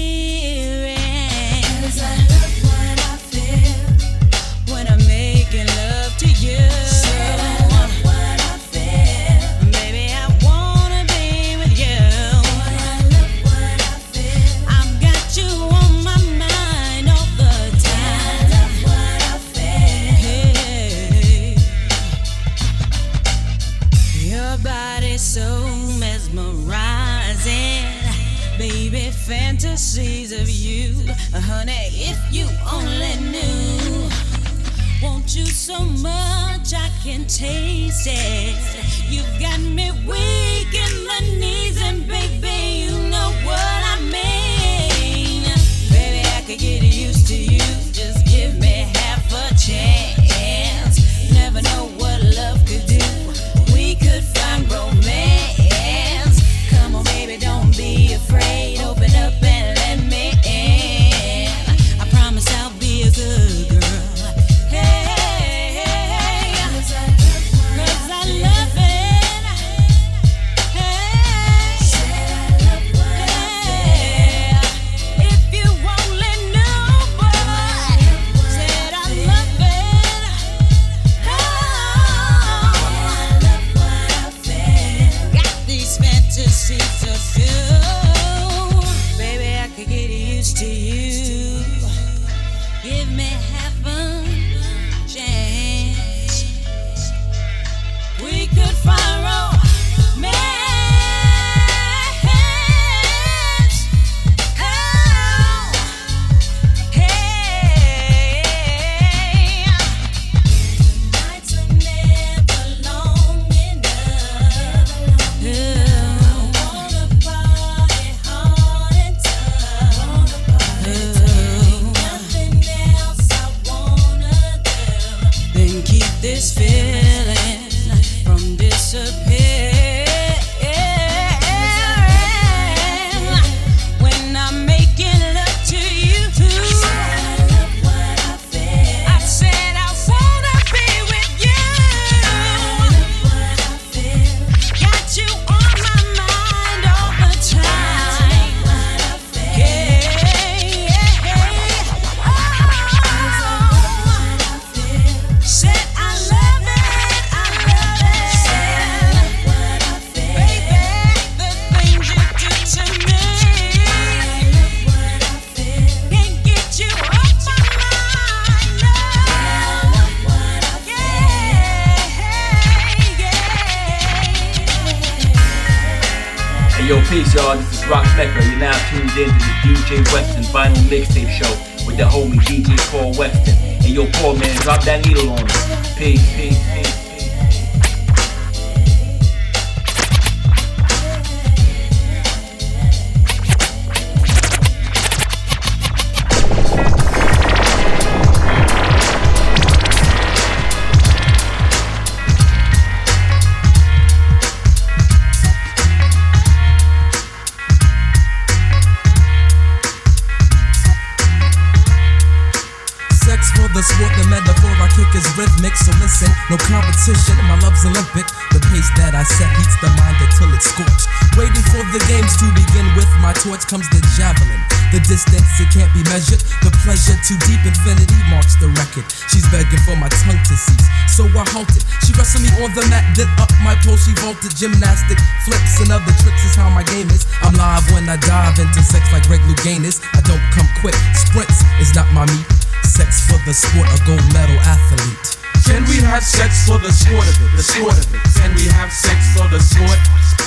'Cause I love what I feel when I'm making love to you. Said I love what I feel. Baby, I wanna be with you. Boy, I love what I feel. I've got you on my mind all the time. I love what I feel. Hey. Your body's so mesmerizing. Baby, fantasies of you. Honey, if you only knew. Want you so much I can taste it. You've got me weak in my knees, and baby, you know what I mean. Baby, I could get used to you. Just give me half a chance. Never know what love could do. We could find romance. Come on, baby, don't be afraid. Open up and let me in. I promise I'll be a good girl. Hey, 'cause I love Yo, peace, y'all. This is Rock Mecca. You're now tuned in to the DJ Weston Vinyl Mixtape Show with the homie DJ Paul Weston. Hey, yo, Paul, man, drop that needle on us. Peace, peace, peace. The sport, the metaphor I kick is rhythmic, so listen, no competition, my love's Olympic. The pace that I set heats the mind until it's scorched. Waiting for the games to begin with my torch comes the javelin. The distance, it can't be measured. The pleasure to deep infinity marks the record. She's begging for my tongue to cease, so I halted. She wrestled me on the mat, then up my pole she vaulted. Gymnastic flips and other tricks is how my game is. I'm live when I dive into sex like Greg Louganis. I don't come quick, sprints is not my meat. Sex for the sport, a gold medal athlete. Can we have sex for the sport of it, the sport of it? Can we have sex for the sport?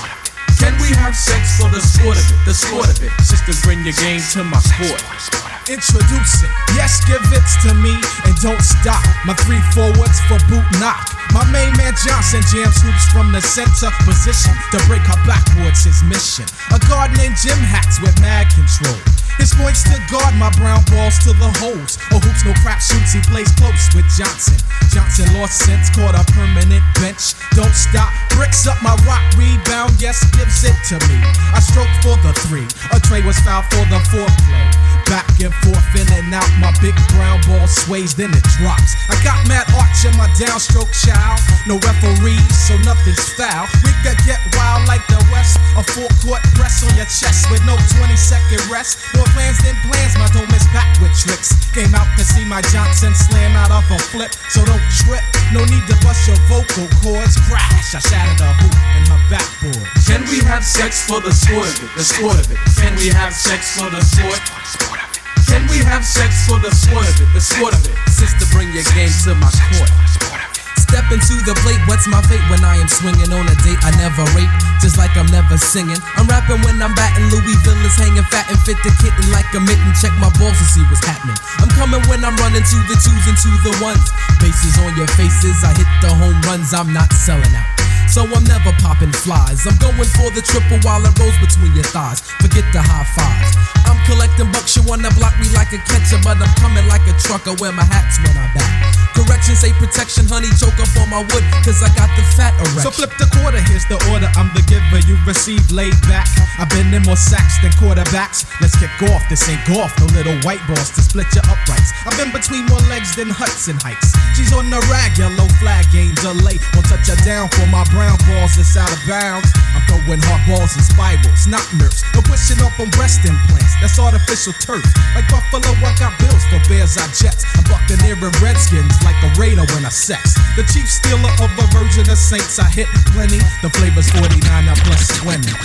Can we have sex for the sport of it, the sport of it? Sisters, bring your game to my court. Introducing, yes, give it to me and don't stop. My 3 forwards for boot knock. My main man Johnson jams hoops from the center position to break her backboards, his mission. A guard named Jim Hats with mad control. His points to guard my brown balls to the holes. Or hoops, no crap shoots, he plays close with Johnson. Johnson lost sense, caught a permanent bench. Don't stop, bricks up my rock rebound, yes, gives it to me. I stroke for the 3, a tray was fouled for the foreplay. Back and forth, in and out, my big brown ball sways, then it drops. I got mad arch in my downstroke, child. No referees, so nothing's foul. We could get wild like the West. A 4-court press on your chest with no 20-second rest. More plans than plans, my don't miss back with tricks. Came out to see my Johnson slam out of a flip, so don't trip. No need to bust your vocal cords. Crash, I shattered a hoop in her backboard. Can we have sex for the sport of it, the sport of it? Can we have sex for the sport? Can we have sex for the sport of it, the sport of it? Sister, bring your game to my court. Step into the plate, what's my fate when I am swinging on a date? I never rape, just like I'm never singing. I'm rapping when I'm batting, Louisville is hanging fat and fit the kitten like a mitten. Check my balls to see what's happening. I'm coming when I'm running to the 2s and to the 1s. Bases on your faces, I hit the home runs, I'm not selling out. So I'm never popping flies. I'm going for the triple while it rolls between your thighs. Forget the high fives. I'm collecting bucks, you wanna block me like a catcher, but I'm coming like a trucker, wear my hats when I back. Correction, say protection, honey, choke up on my wood, cause I got the fat erection. So flip the quarter, here's the order, I'm the giver, you receive laid back. I've been in more sacks than quarterbacks. Let's kick off, this ain't golf, no little white balls to split your uprights. I've been between more legs than Hudson Heights. She's on the rag, yellow flag, game delay. Won't touch her down for my brown balls, it's out of bounds. I'm throwing hard balls and spirals, not nerfs. No pushing up on breast implants, that's artificial turf. Like Buffalo, I got bills, for Bears I Jets. I'm Buccaneer and Redskins like a Raider when I sex. The chief stealer of a virgin of saints, I hit plenty. The flavor's 49, now plus 20. You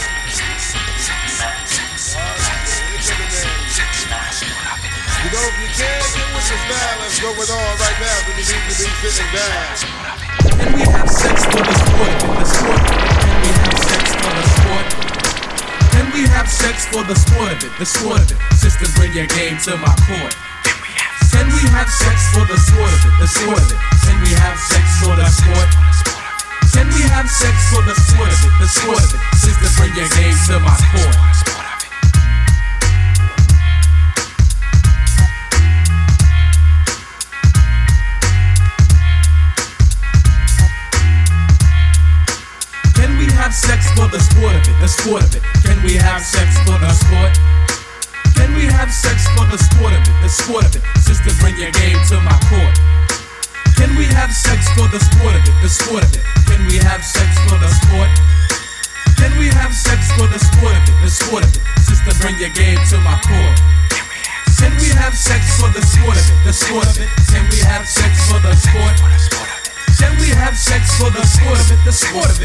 know, if you can't get with this now, let's go with all right now, but you need to be sitting down. Can we have sex for the sport, the sport? Can we have sex for the sport? Can we have sex for the sport of it, the sport of it? Sister, bring your game to my court. Can we have sex for the sport of it, the sport of it? Can we have sex for the sport? Can we have sex for the sport of it, the sport of it? Sister, bring your game to my court. Can we have sex for the sport of it, the sport of it? Can we have sex for the sport? Can we have sex for the sport of it, the sport of it? Sister, bring your game to my court. Can we have sex for the sport of it, the sport of it? Can we have sex for the sport? Can we have sex for the sport of it, the sport of it? Sister, bring your game to my court. Can we have sex for the sport of it, the sport of it? Can we have sex for the sport? Can we have sex for the sport of it, the sport of it?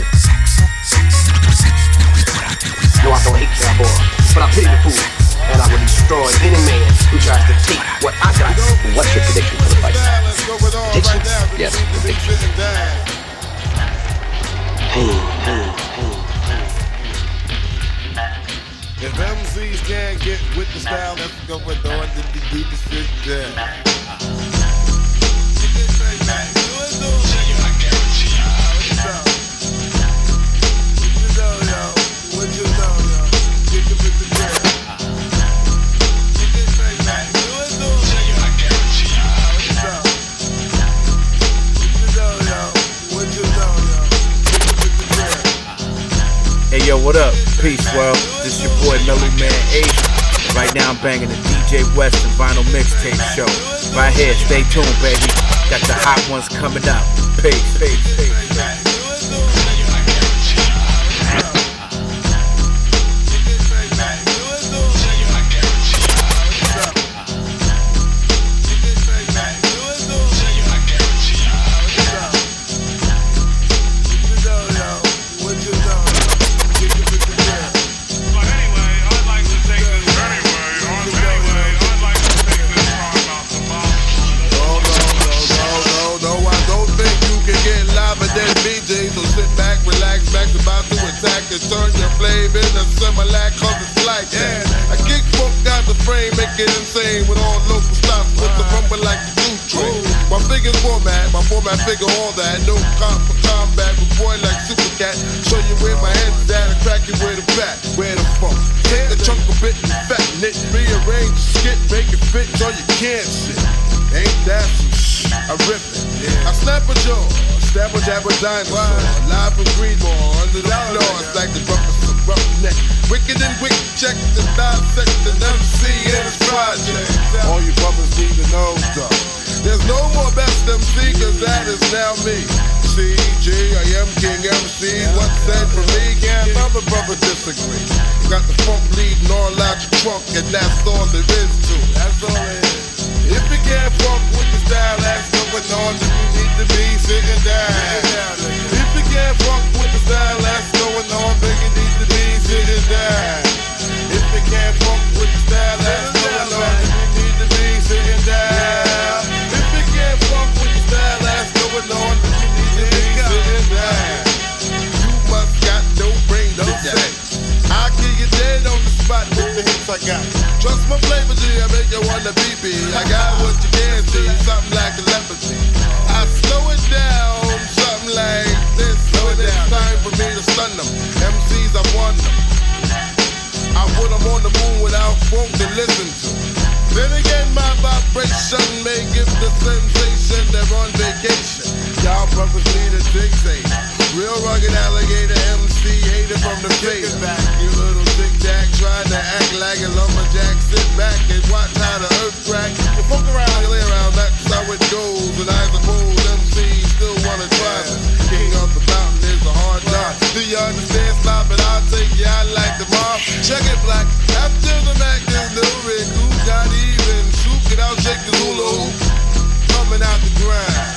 No, I don't hate cowboy, but I pity the fool. And I will destroy any man who tries to take what I got. What's your prediction for the fight? Prediction? Yes, prediction. MCs can't get with the style that's going on, then you do the shit down. Hey yo, what up? Peace, world. This your boy Mellow Man 8. Right now I'm banging the DJ Weston Vinyl Mixtape Show. Right here, stay tuned, baby. Got the hot ones coming up. Peace, peace, peace. Turn your flame into Similac, cause it's like that. I kick funk out the frame, make it insane with all local stops with the rumble like the new train. My figure's my format figure all that. No cop for combat with boy like Super Cat. Show you where my head's at and crack you where the back, where the funk. Take the chunk of bit and fatten it, rearrange the skit, make it fit so you can't sit. Ain't that some shit? I rip it. I snap a jaw. Stab a jab a dinosaur, live from Greenmore, under the floor, it's like the roughest of roughneck. Wicked and wicked, check the dissect the MC in this project. All you brothers need to know, though, there's no more best MC, cause that is now me. CG, I am King MC, what's said for me, can't another brother disagree. Got the funk bleeding all out your trunk, and that's all there is to it. That's all it is. If you can't fuck with the style that's going on, then you need to be sitting down. If you can't fuck with the style that's going on, then you need to be sitting down. If you can't fuck with the style that's going on, then you need to be sitting down. If you can't fuck with the style that's going on, then you need to be sitting down. You must got no brain to say. I'll kill you dead on the spot with the hits I got. Trust my flavor, G, I make you wanna be. I got what you can't see, something like telepathy. I slow it down, something like this. So it's time for me to stun them. MCs, I want them. I put them on the moon without funk to listen to. Then again, my vibration may give the sensation they're on vacation. Y'all brothers need a dictate. Real rugged alligator MC hated from the face. You little tic-tac trying to act like a lumberjack. Sit back and watch how the earth crack. You fuck around and lay around, that's how it goes. And I suppose MCs still wanna try this. King of the mountain is a hard knock. Do you understand? Stop it, I'll take you out like the mob. Check it, black. After the Mac, there's no Rick. Who's not even? Soup it out, shake the hula hoop. Coming out the grind.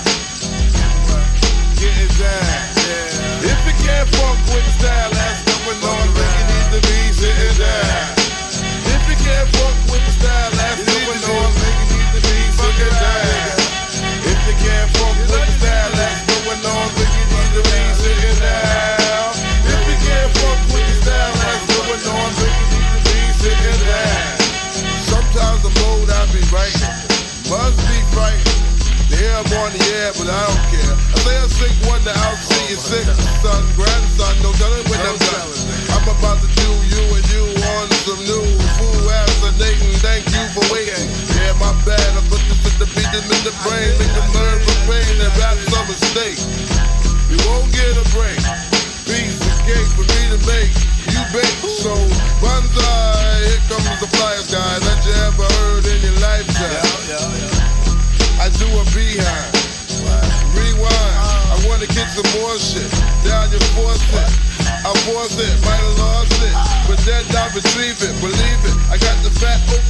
Get it down. If you can't fuck with the style that's going on, then you need to be sitting down. If you can't fuck with the style that's going on, then you need to be sitting down. If you can't fuck with the style that's going on, then you need to be sitting down. If you can't fuck with the style that's going on, then you need to be sitting down. Sometimes the mode I be writing must be frightened. Yeah, I'm on the air, but I don't care. I say a sick one to outsee your sick son, grandson. Don't tell him when I'm done. I'm about to do you and you on some new fool assassinating. Thank you for waiting. Yeah, my bad. I put this in the beat them in the brain. Make them learn from pain and rap's a mistake. You won't get a break. Piece of cake for me to make. You bake. So, banzai, here comes the flyers guy that you ever heard in your lifetime. I do a behind, rewind. I wanna get some more shit. Down your faucet, I force it, might have lost it, but then I retrieve it. Believe it, I got the fat open